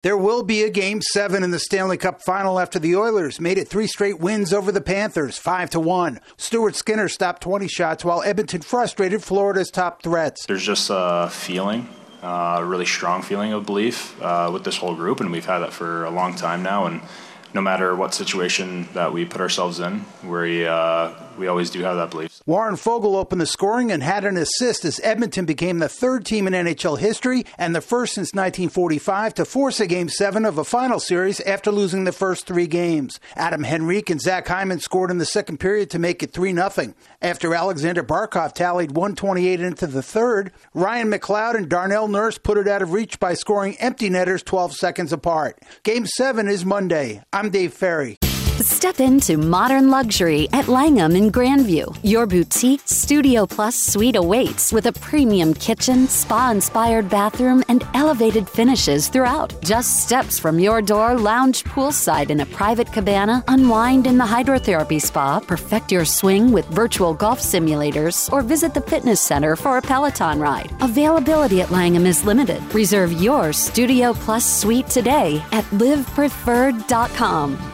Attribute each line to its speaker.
Speaker 1: There will be a Game 7 in the Stanley Cup Final after the Oilers made it 3 straight wins over the Panthers, 5-1. Stuart Skinner stopped 20 shots while Edmonton frustrated Florida's top threats.
Speaker 2: There's just a feeling, a really strong feeling of belief with this whole group, and we've had that for a long time now. And no matter what situation that we put ourselves in, we always do have that belief.
Speaker 1: Warren Foegele opened the scoring and had an assist as Edmonton became the 3rd team in NHL history and the first since 1945 to force a Game 7 of a final series after losing the first 3 games. Adam Henrique and Zach Hyman scored in the second period to make it 3-0. After Alexander Barkov tallied 1:28 into the third, Ryan McLeod and Darnell Nurse put it out of reach by scoring empty netters 12 seconds apart. Game 7 is Monday. I'm Dave Ferry.
Speaker 3: Step into modern luxury at Langham in Grandview. Your boutique Studio Plus suite awaits with a premium kitchen, spa-inspired bathroom, and elevated finishes throughout. Just steps from your door, lounge poolside in a private cabana, unwind in the hydrotherapy spa, perfect your swing with virtual golf simulators, or visit the fitness center for a Peloton ride. Availability at Langham is limited. Reserve your Studio Plus suite today at livepreferred.com.